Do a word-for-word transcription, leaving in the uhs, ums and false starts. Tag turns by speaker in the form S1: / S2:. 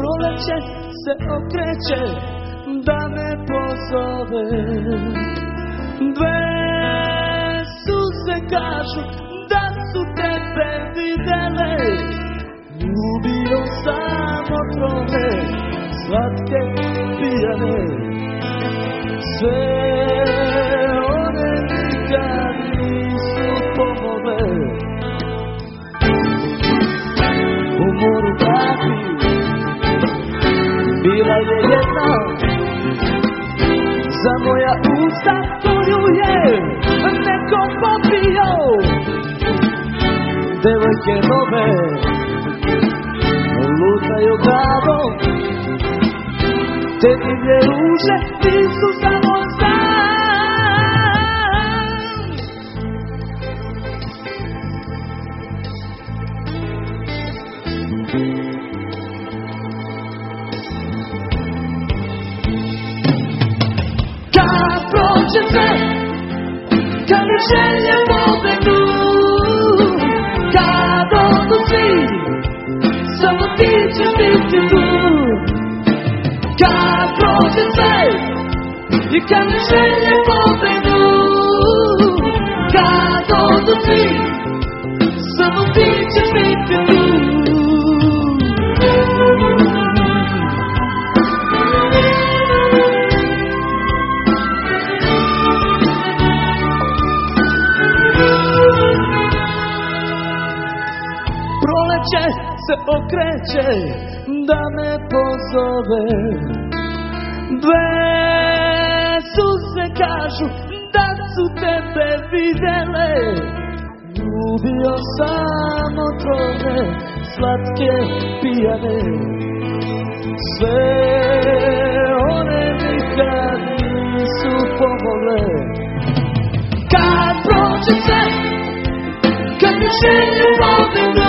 S1: Proleće se okreće da me pozove. Dve suze kažu da su tebe videle. Ljubio sam otrove, slatke pijane. Sve one nikad nisu pomogle. U moru kapi bila je jedna, za moja usta koju je neko popio. Devojke nove lutaju glavom, te divlje ruže nisu samo san. Kad prođe sve, kad mi želje pobegnu, kad odu svi, samo ti ćeš biti tu. Kad prođe sve i kad mi želje pobegnu, kad odu svi, samo ti ćeš biti tu. Proleće se okreće da me pozove. Dve suze kažu da su tebe videle. Ljubio sam otrove, slatke pijane. Sve one nikad nisu pomogle. Kad prođe sve, kad mi želje pobegnu,